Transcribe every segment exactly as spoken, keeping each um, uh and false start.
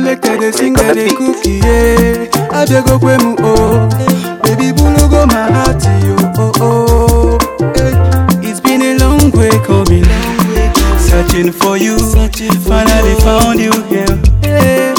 selected, they sing and they cook, yeah. I beg go kwemu, oh. Baby, bulu go my heart, yo, oh, oh. Hey. It's been a long way coming, searching for you, finally found you here. Hey.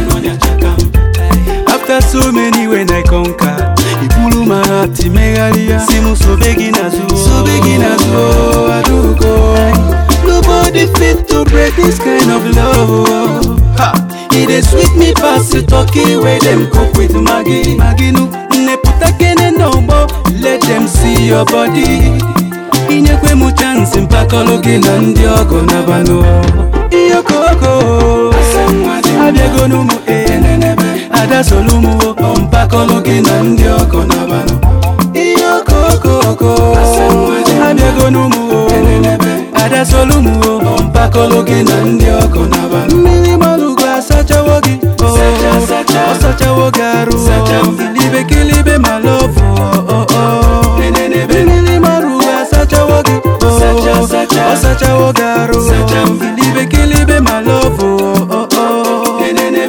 After so many when I conquer, you pull my heart, megalia. Simu so begin as well, so begin as well. I do go. Nobody fit to break this kind of love. Ha! It is sweet me pass it talkie where them cook with Maggie. Maggie no, ne puta kene no more. Let them see your body. Inyekwe mu chance mpakologi na ndiogo na bano. Iyo koko, abiego numu enenebe. Ada solumu o mpakologi na ndiogo na bano. Iyo koko, abiego numu enenebe. Ada solumu o mpakologi na ndiogo na bano. Mili malugu asacha wogi, oh asacha wogaru, libe kilibe malofu, oh oh. Mili malugu asacha wogi, oh asacha wogaru, libe kilibe malofu, oh oh.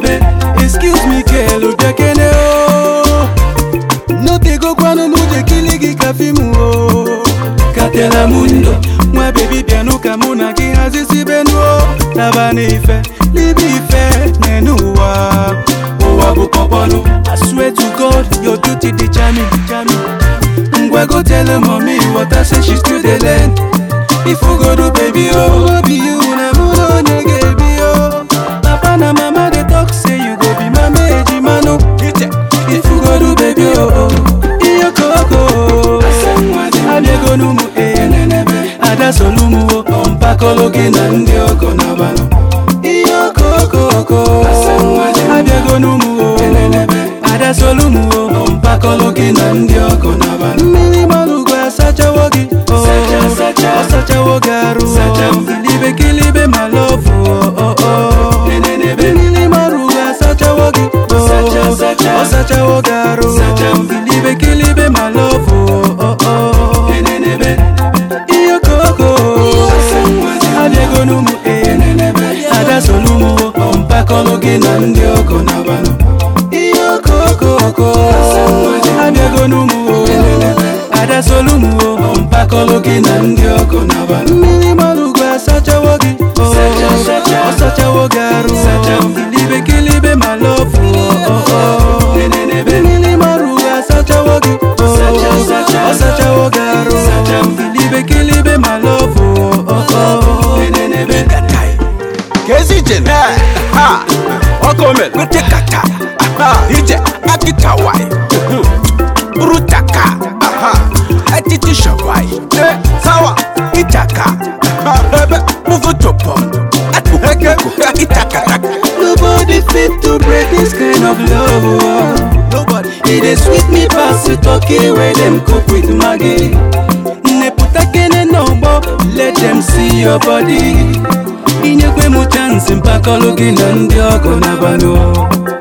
Excuse me, kelu dekene oh. No te go kwano muje kiligi kafimu oh. Katela mundo, mwa baby piano kamuna kihazi benu oh. Tabani ife, libi ife, nenuwa owa bukoponu. I swear to God, your duty the charming, the charming. Ngwa go tell her mommy what I say, she's still the land. If you go to baby oh, be you na mudo nege be oh. Papa na mama they talk say you go be my meji mano. If you go to baby oh, iyo koko. Abiego numu enenebe. Ada solumu oh, mpakologi na ndiogo na bano. Iyo koko. Abiego numu oh, enenebe. Ada solumu oh, mpakologi na ndiogo na bano. Mili malugu asacha wogi, oh asacha wogaru, libe kilibe malofu, oh oh. Mili malugu asacha wogi, oh asacha wogaru, libe kilibe malofu, oh oh. Iyo koko, abiego numu enenebe. Ada solumu oh, mpakologi na ndiogo na bano. Iyo koko, abiego numu oh, ada solumu oh, mpakologi na ndiogo na bano. Mili malugu asacha wogi, oh asacha wogaru, libe kilibe malofu, oh oh. Mili malugu asacha wogi, oh asacha wogaru, libe kilibe malofu, oh oh. Kezi jene, ha, okome, kutekata, aha, ije, akitawai, brutaka, aha, atiti shawai, eh, sawa, itaka, aha, ebe, muvu topom, atuheke, itaka, nobody fit to break this kind of love. Nobody. It is sweet me pass it talkie where them cook with Maggie. Ne puta kene no more, let them see your body. Inyekwe mu chance mpakologi na ndiogo na bano.